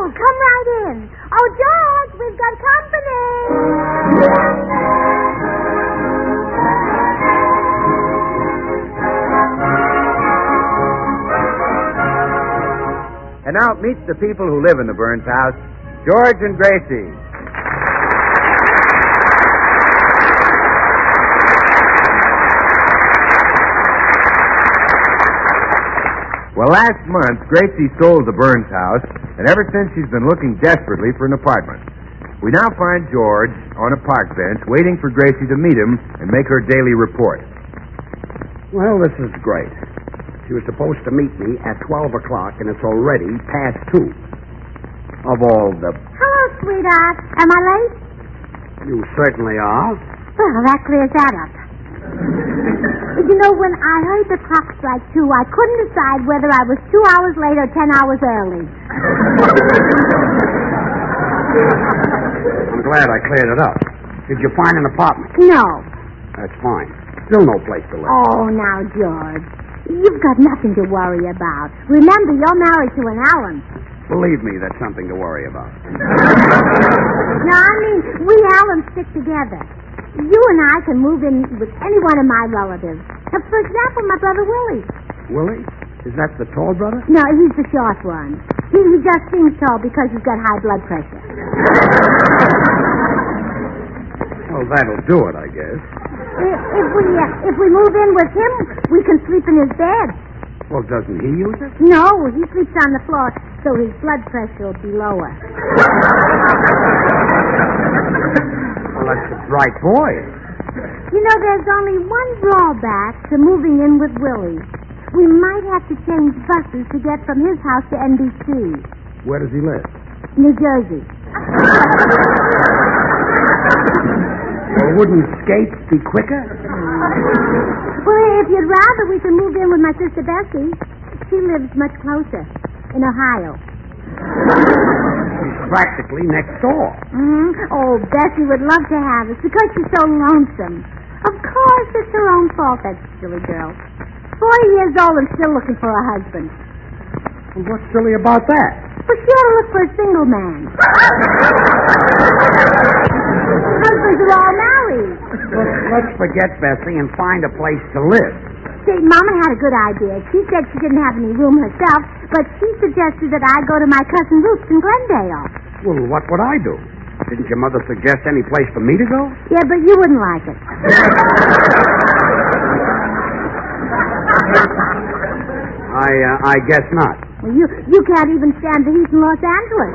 come right in. Oh, George, we've got company. And now meet the people who live in the Burns house, George and Gracie. Well, last month, Gracie sold the Burns house, and ever since she's been looking desperately for an apartment. We now find George on a park bench waiting for Gracie to meet him and make her daily report. Well, this is great. She was supposed to meet me at 12 o'clock, and it's already past 2. Of all the... Hello, sweetheart. Am I late? You certainly are. Well, that clears that up. You know, when I heard the clock strike 2, I couldn't decide whether I was 2 hours late or 10 hours early. I'm glad I cleared it up. Did you find an apartment? No. That's fine. Still no place to live. Oh, now, George. You've got nothing to worry about. Remember, you're married to an Allen. Believe me, that's something to worry about. No, I mean, we Allens stick together. You and I can move in with any one of my relatives. For example, my brother Willie. Willie? Is that the tall brother? No, he's the short one. He just seems tall because he's got high blood pressure. Well, that'll do it, I guess. If we move in with him, we can sleep in his bed. Well, doesn't he use it? No, he sleeps on the floor, so his blood pressure will be lower. Well, that's a bright boy. You know, there's only one drawback to moving in with Willie. We might have to change buses to get from his house to NBC. Where does he live? New Jersey. Well, wouldn't skates be quicker? Well, if you'd rather, we can move in with my sister Bessie. She lives much closer, in Ohio. She's practically next door. Mm-hmm. Oh, Bessie would love to have us because she's so lonesome. Of course, it's her own fault, that silly girl. 40 years old and still looking for a husband. Well, what's silly about that? Well, she ought to look for a single man. Husbands are all married. Let's forget Bessie and find a place to live. See, Mama had a good idea. She said she didn't have any room herself, but she suggested that I go to my cousin Ruth's in Glendale. Well, what would I do? Didn't your mother suggest any place for me to go? Yeah, but you wouldn't like it. I guess not. Well, you can't even stand the heat in Los Angeles.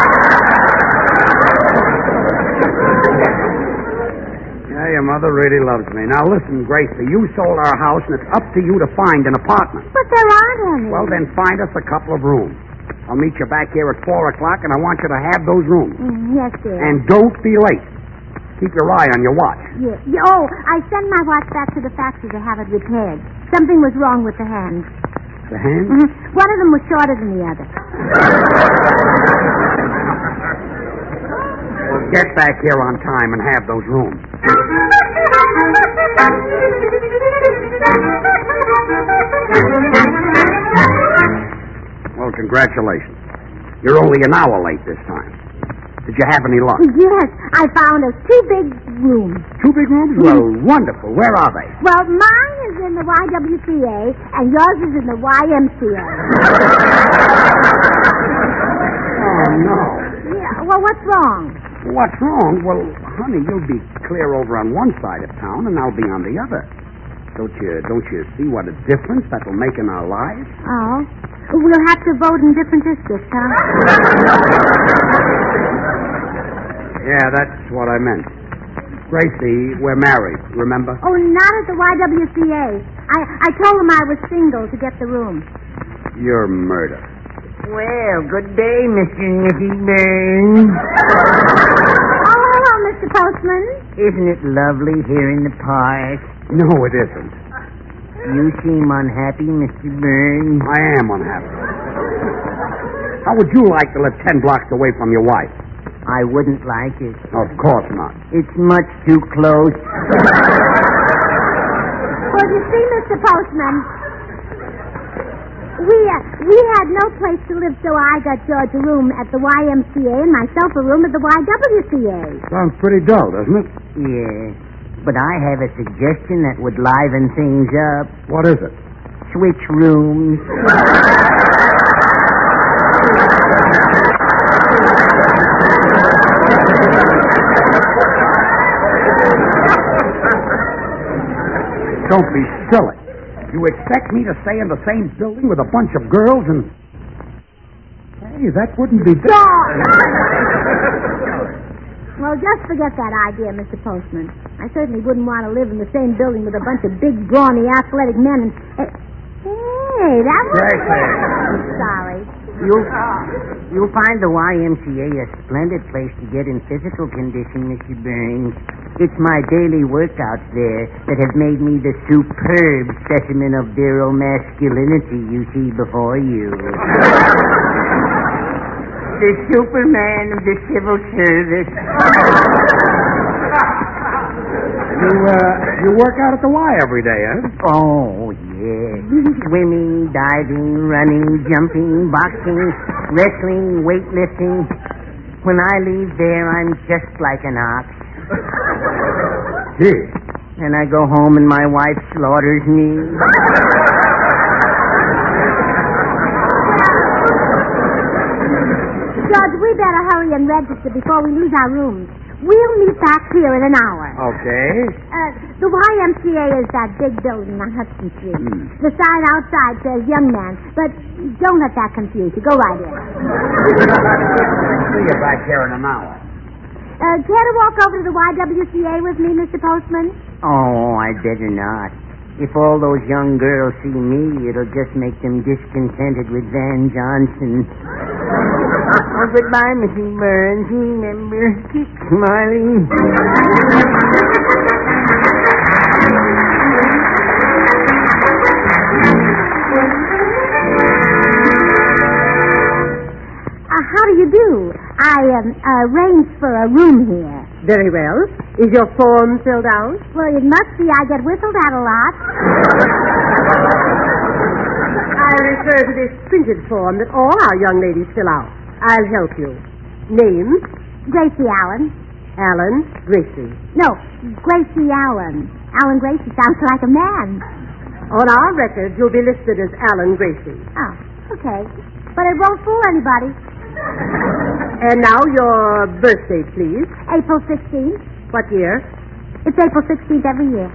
Yeah, your mother really loves me. Now, listen, Gracie, you sold our house, and it's up to you to find an apartment. But there aren't any. Well, then find us a couple of rooms. I'll meet you back here at 4 o'clock, and I want you to have those rooms. Yes, dear. And don't be late. Keep your eye on your watch. Yeah. Oh, I sent my watch back to the factory to have it repaired. Something was wrong with the hands. The hands? Mm-hmm. One of them was shorter than the other. Well, get back here on time and have those rooms. Well, congratulations. You're only an hour late this time. Did you have any luck? Yes, I found us 2 big rooms. 2 big rooms? Well, wonderful. Where are they? Well, mine is in the YWCA, and yours is in the YMCA. Oh, no. Yeah, well, what's wrong? What's wrong? Well, honey, you'll be clear over on one side of town, and I'll be on the other. Don't you see what a difference that will make in our lives? Oh. We'll have to vote in different districts, huh? Yeah, that's what I meant. Gracie, we're married, remember? Oh, not at the YWCA. I told him I was single to get the room. You're murder. Well, good day, Mr. and Mrs. Burns. Oh, hello, Mr. Postman. Isn't it lovely here in the park? No, it isn't. You seem unhappy, Mr. Burns. I am unhappy. How would you like to live 10 blocks away from your wife? I wouldn't like it. Of course not. It's much too close. Well, you see, Mr. Postman, We had no place to live, so I got George a room at the YMCA and myself a room at the YWCA. Sounds pretty dull, doesn't it? Yeah. But I have a suggestion that would liven things up. What is it? Switch rooms. Don't be silly. You expect me to stay in the same building with a bunch of girls and... Hey, that wouldn't be... Well, just forget that idea, Mr. Postman. I certainly wouldn't want to live in the same building with a bunch of big, brawny, athletic men and... Hey, that was... I'm sorry. You'll find the YMCA a splendid place to get in physical condition, Mr. Burns. It's my daily workouts there that have made me the superb specimen of virile masculinity you see before you. The Superman of the civil service. You work out at the Y every day, huh? Oh, yes. Swimming, diving, running, jumping, boxing, wrestling, weightlifting. When I leave there, I'm just like an ox. Gee. And I go home and my wife slaughters me. George, we better hurry and register before we lose our rooms. We'll meet back here in an hour. Okay. The YMCA is that big building on Hudson Street. The sign outside says young man, but don't let that confuse you. Go right in. See you back here in an hour. Care to walk over to the YWCA with me, Mr. Postman? Oh, I'd better not. If all those young girls see me, it'll just make them discontented with Van Johnson. Oh, goodbye, Mrs. Burns. Remember, keep smiling. How do you do? I arranged for a room here. Very well. Is your form filled out? Well, it must be. I get whistled at a lot. I refer to this printed form that all our young ladies fill out. I'll help you. Name? Gracie Allen. Allen Gracie. No, Gracie Allen. Allen Gracie sounds like a man. On our record, you'll be listed as Allen Gracie. Oh, okay. But it won't fool anybody. And now your birthday, please. April 16th. What year? It's April 16th every year.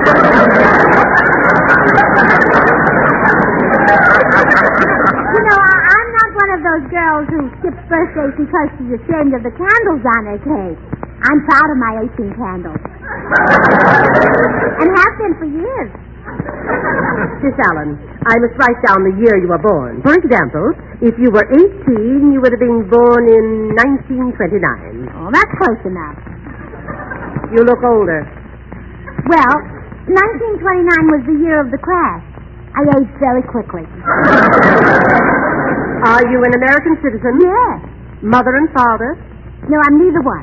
You know, I'm not one of those girls who skips birthdays because she's ashamed of the candles on her cake. I'm proud of my 18 candles. And have been for years. Miss Allen, I must write down the year you were born. For example, if you were 18, you would have been born in 1929. Oh, that's close enough. You look older. Well, 1929 was the year of the crash. I aged very quickly. Are you an American citizen? Yes. Mother and father? No, I'm neither one.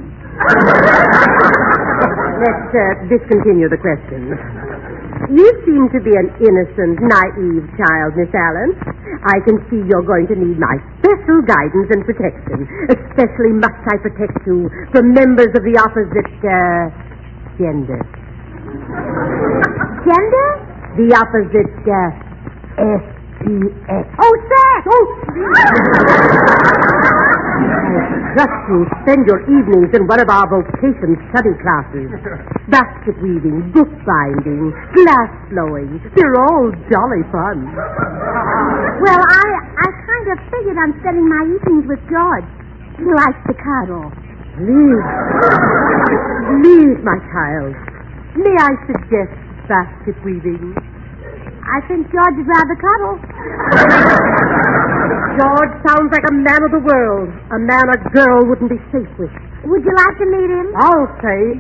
Let's discontinue the question. You seem to be an innocent, naive child, Miss Allen. I can see you're going to need my special guidance and protection. Especially must I protect you from members of the opposite, gender. Gender? The opposite, S-E-X. Oh, sex! Oh! Trust you spend your evenings in one of our vocation study classes. Basket weaving, bookbinding, glass blowing. They're all jolly fun. Well, I kind of figured on spending my evenings with George. He likes to cuddle. Please, my child. May I suggest basket weaving? I think George would rather cuddle. George sounds like a man of the world. A man a girl wouldn't be safe with. Would you like to meet him? I'll say.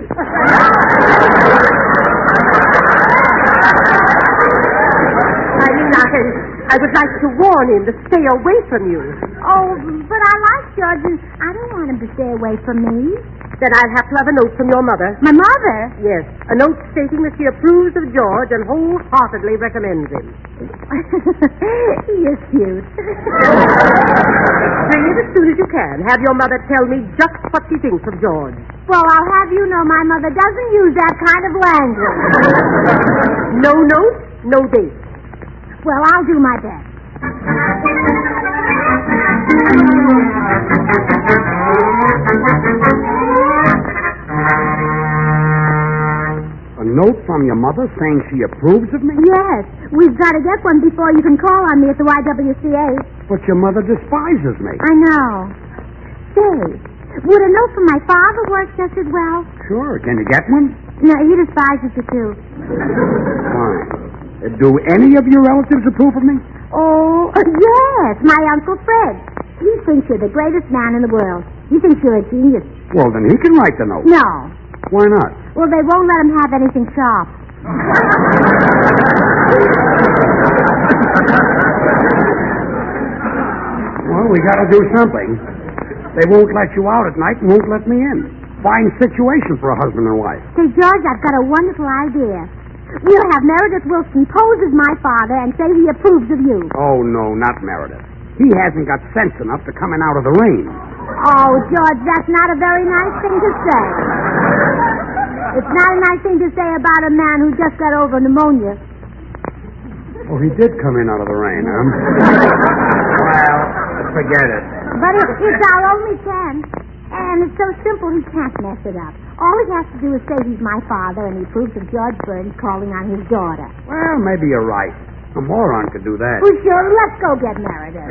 I would like to warn him to stay away from you. Oh, but I like George, and I don't want him to stay away from me. Then I'll have to have a note from your mother. My mother? Yes, a note stating that she approves of George and wholeheartedly recommends him. You're cute. Bring it as soon as you can. Have your mother tell me just what she thinks of George. Well, I'll have you know my mother doesn't use that kind of language. No note, no date. Well, I'll do my best. A note from your mother saying she approves of me? Yes, we've got to get one before you can call on me at the YWCA. But your mother despises me. I know. Say, would a note from my father work just as well? Sure. Can you get one? No, he despises it too. Fine. Do any of your relatives approve of me? Oh, yes, my Uncle Fred. He thinks you're the greatest man in the world. He thinks you're a genius. Well, then he can write the note. No. Why not? Well, they won't let him have anything sharp. Well, we got to do something. They won't let you out at night and won't let me in. Fine situation for a husband and wife. Say, George, I've got a wonderful idea. We'll have Meredith Wilson pose as my father and say he approves of you. Oh, no, not Meredith. He hasn't got sense enough to come in out of the rain. Oh, George, that's not a very nice thing to say. It's not a nice thing to say about a man who just got over pneumonia. Oh, he did come in out of the rain, huh? Well, forget it. But it's our only chance. And it's so simple he can't mess it up. All he has to do is say he's my father and he approves of George Burns calling on his daughter. Well, maybe you're right. A moron could do that. Well, sure, let's go get Meredith.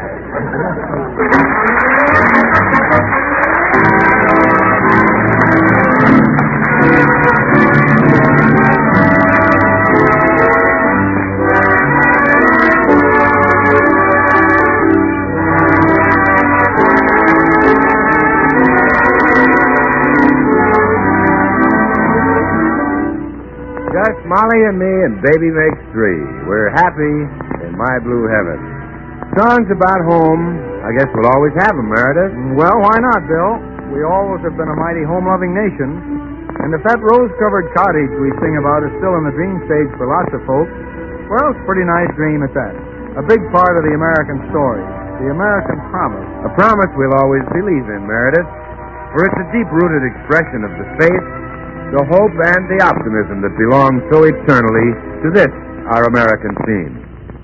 Just Molly and me and baby makes three. We're happy in my blue heaven. Songs about home, I guess we'll always have them, Meredith. Well, why not, Bill? We always have been a mighty home-loving nation. And if that rose-covered cottage we sing about is still in the dream stage for lots of folks, well, it's a pretty nice dream at that. A big part of the American story, the American promise. A promise we'll always believe in, Meredith, for it's a deep-rooted expression of the faith, the hope, and the optimism that belong so eternally to this, our American theme.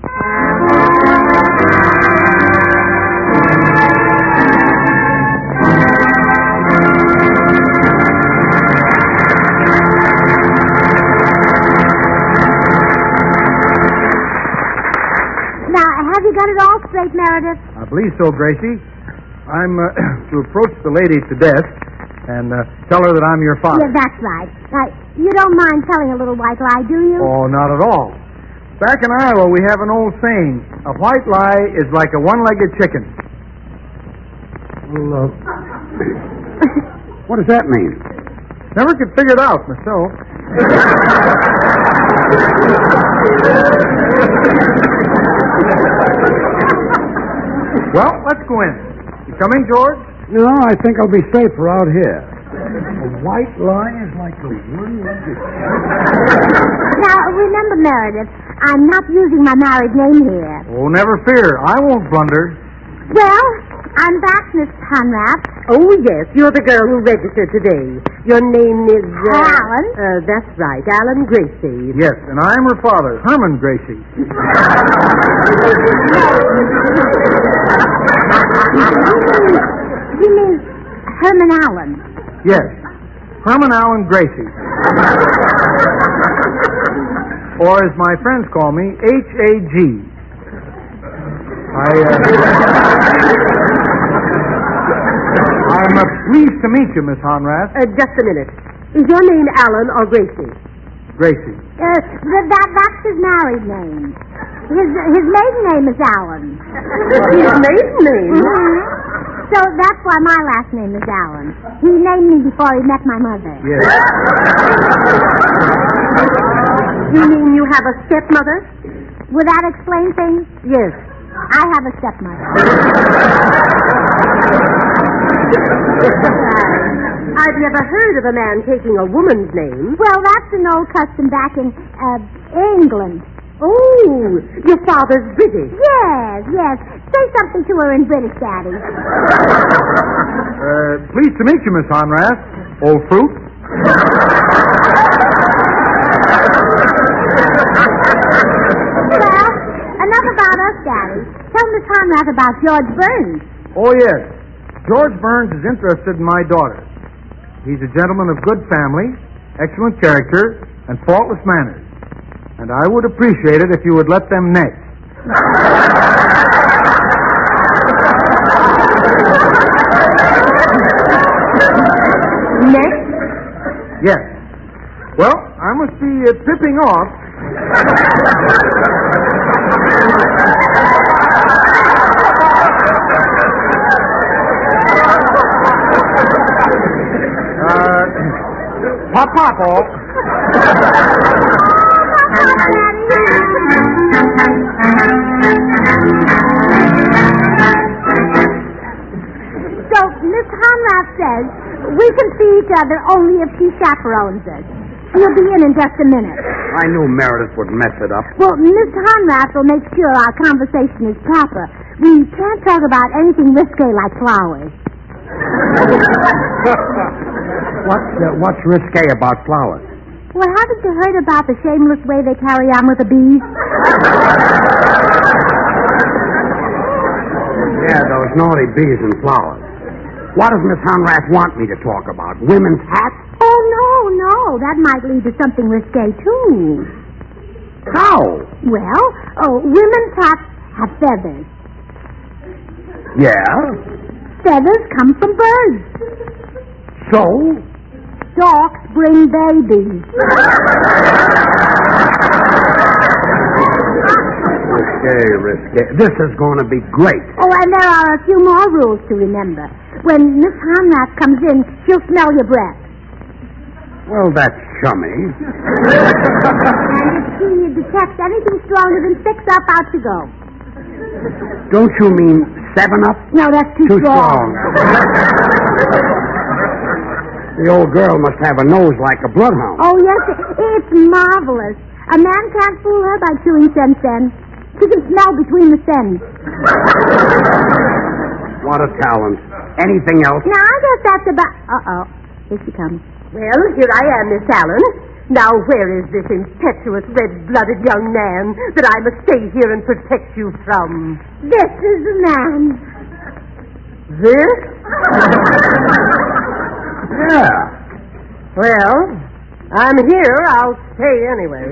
Now, have you got it all straight, Meredith? I believe so, Gracie. I'm to approach the lady at the desk and tell her that I'm your father. Yeah, that's right. Now, you don't mind telling a little white lie, do you? Oh, not at all. Back in Iowa, we have an old saying, a white lie is like a one-legged chicken. Well, what does that mean? Never could figure it out myself. Well, let's go in. You coming, George? No, I think I'll be safer out here. A white lie is like a one-legged Now, remember, Meredith, I'm not using my married name here. Oh, never fear. I won't blunder. Well, I'm back, Miss Conrad. Oh, yes, you're the girl who registered today. Your name is... Alan? That's right, Alan Gracie. Yes, and I'm her father, Herman Gracie. You mean Herman Allen? Yes, Herman Allen Gracie. Or as my friends call me, H.A.G. I'm pleased to meet you, Miss Honrath. Just a minute. Is your name Alan or Gracie? Gracie. That's his married name. His maiden name is Allen. His maiden name? Mm-hmm. So that's why my last name is Allen. He named me before he met my mother. Yes. You mean you have a stepmother? Would that explain things? Yes. I have a stepmother. I've never heard of a man taking a woman's name. Well, that's an old custom back in England. Oh, your father's British. Yes. Say something to her in British, Daddy. Pleased to meet you, Miss Honrath. Old fruit. Well, enough about us, Daddy. Tell Miss Honrath about George Burns. Oh, yes. George Burns is interested in my daughter. He's a gentleman of good family, excellent character, and faultless manners. And I would appreciate it if you would let them next. Next? Yes. Well, I must be tripping off. Pop off. So, Miss Honrath says we can see each other only if she chaperones us. She'll be in just a minute. I knew Meredith would mess it up. Well, Miss Honrath will make sure our conversation is proper. We can't talk about anything risque like flowers. What's risque about flowers? Well, haven't you heard about the shameless way they carry on with the bees? Yeah, those naughty bees and flowers. What does Miss Honrath want me to talk about? Women's hats? Oh, no. That might lead to something risque, too. How? Well, women's hats have feathers. Yeah? Feathers come from birds. So? Storks bring babies. Risque. This is going to be great. Oh, and there are a few more rules to remember. When Miss Honrath comes in, she'll smell your breath. Well, that's chummy. And if she detects anything stronger than 6-Up, out you go. Don't you mean 7-Up? No, that's too strong. The old girl must have a nose like a bloodhound. Oh, yes, it's marvelous. A man can't fool her by chewing sen. She can smell between the sens. What a talent. Anything else? Now, I guess that's about... Uh-oh. Here she comes. Well, here I am, Miss Allen. Now, where is this impetuous, red-blooded young man that I must stay here and protect you from? This is the man. This? Yeah. Well, I'm here. I'll stay anyway.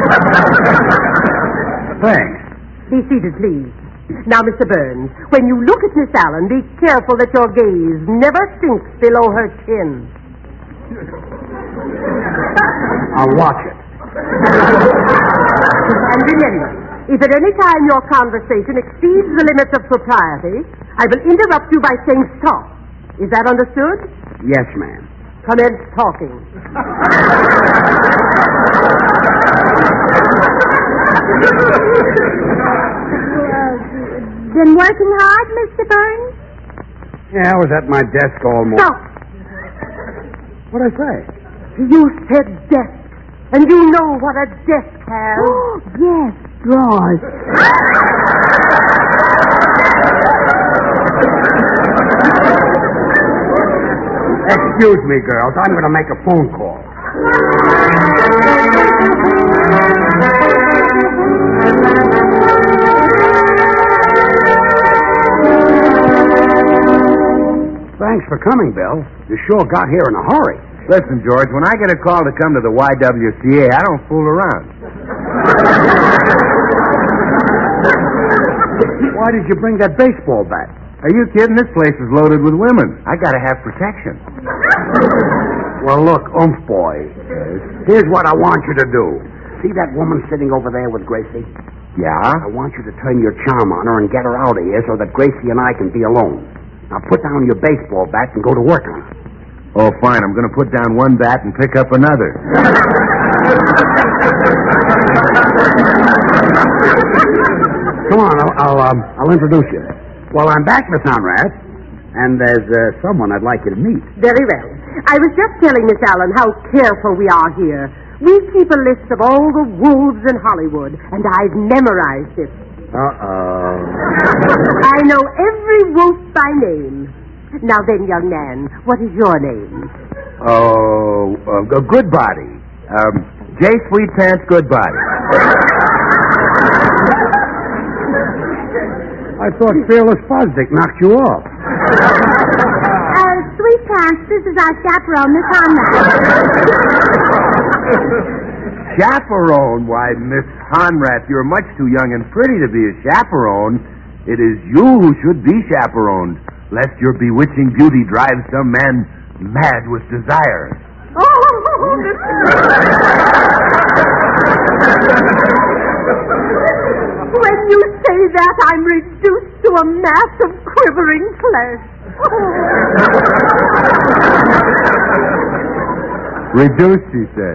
Thanks. Be seated, please. Now, Mr. Burns, when you look at Miss Allen, be careful that your gaze never sinks below her chin. I'll watch it. And remember, if at any time your conversation exceeds the limits of propriety, I will interrupt you by saying stop. Is that understood? Yes, ma'am. Commence talking. Been working hard, Mr. Burns? Yeah, I was at my desk all morning. Stop. What'd I say? You said desk, and you know what a desk has. Yes, drawers. Excuse me, girls. I'm going to make a phone call. Thanks for coming, Bill. You sure got here in a hurry. Listen, George, when I get a call to come to the YWCA, I don't fool around. Why did you bring that baseball bat? Are you kidding? This place is loaded with women. I gotta have protection. Well, look, boy. Here's what I want you to do. See that woman sitting over there with Gracie? Yeah? I want you to turn your charm on her and get her out of here so that Gracie and I can be alone. Now put down your baseball bat and go to work on it. Oh, fine. I'm gonna put down one bat and pick up another. Come on, I'll introduce you. Well, I'm back, Miss Conrad, and there's someone I'd like you to meet. Very well. I was just telling Miss Allen how careful we are here. We keep a list of all the wolves in Hollywood, and I've memorized it. Uh-oh. I know every wolf by name. Now then, young man, what is your name? Oh, Goodbody. J. Sweetpants Goodbody. I thought Fearless Fosdick knocked you off. Sweetpants, this is our chaperone, Miss Conrad. Chaperone? Why, Miss Honrath, you're much too young and pretty to be a chaperone. It is you who should be chaperoned, lest your bewitching beauty drive some man mad with desire. When you say that, I'm reduced to a mass of quivering flesh. Reduced, she said.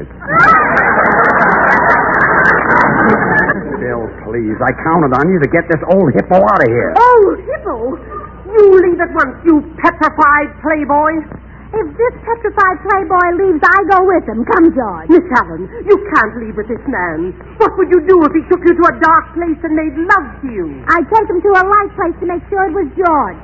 Bill, please, I counted on you to get this old hippo out of here. Oh, Hippo! You leave at once, you petrified playboy. If this petrified playboy leaves, I go with him. Come, George. Miss Allen, you can't leave with this man. What would you do if he took you to a dark place and made love to you? I'd take him to a light place to make sure it was George.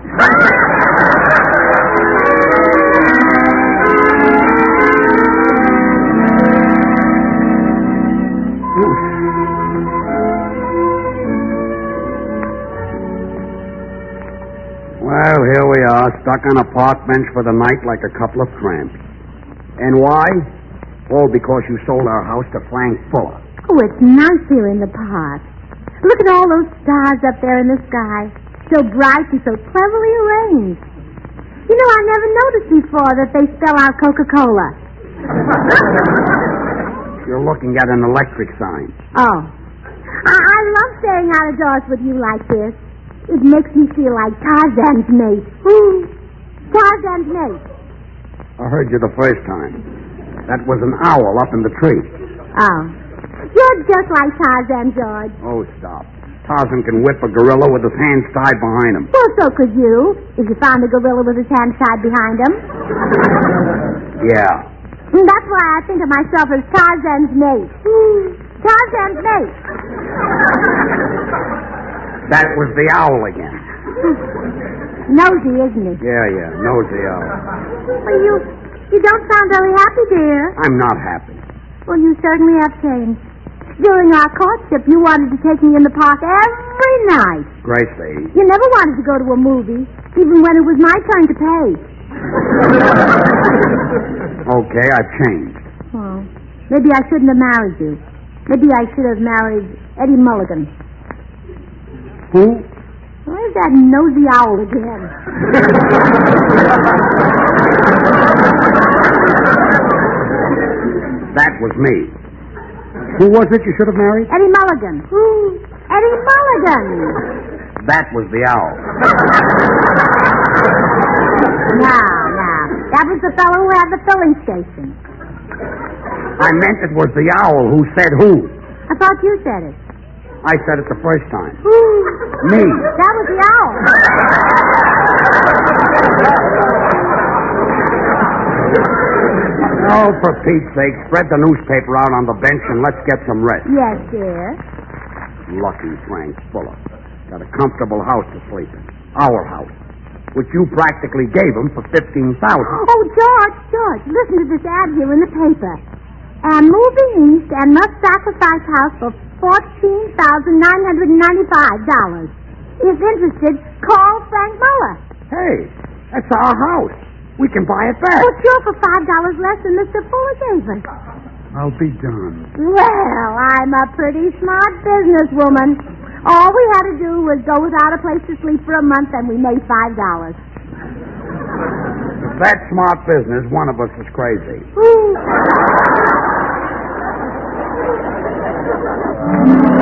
Well, here we are, stuck on a park bench for the night like a couple of tramps. And why? Oh, because you sold our house to Frank Fuller. Oh, it's nice here in the park. Look at all those stars up there in the sky. So bright and so cleverly arranged. You know, I never noticed before that they spell out Coca-Cola. You're looking at an electric sign. Oh. I love staying out of doors with you like this. It makes me feel like Tarzan's mate. Tarzan's mate. I heard you the first time. That was an owl up in the tree. Oh. You're just like Tarzan, George. Oh, stop. Tarzan can whip a gorilla with his hands tied behind him. Well, so could you, if you found a gorilla with his hands tied behind him. Yeah. And that's why I think of myself as Tarzan's mate. Tarzan's mate. That was the owl again. Nosy, isn't he? Yeah, nosy owl. Well, you don't sound very happy, dear. I'm not happy. Well, you certainly have changed. During our courtship, you wanted to take me in the park every night. Gracie. You never wanted to go to a movie, even when it was my turn to pay. Okay, I've changed. Well, maybe I shouldn't have married you. Maybe I should have married Eddie Mulligan. Who? Where's that nosy owl again? That was me. Who was it you should have married? Eddie Mulligan. Eddie Mulligan. That was the owl. Now. That was the fellow who had the filling station. I meant it was the owl who said who. I thought you said it. I said it the first time. Me. That was the owl. Oh, for Pete's sake, spread the newspaper out on the bench and let's get some rest. Yes, dear. Lucky Frank Fuller. Got a comfortable house to sleep in. Our house. Which you practically gave him for $15,000. Oh, George, listen to this ad here in the paper. And moving east and must sacrifice house for $14,995. If interested, call Frank Muller. Hey, that's our house. We can buy it back. Oh, sure, for $5 less than Mr. Fuller gave us. I'll be darned. Well, I'm a pretty smart businesswoman. All we had to do was go without a place to sleep for a month, and we made $5. If that's smart business, one of us is crazy.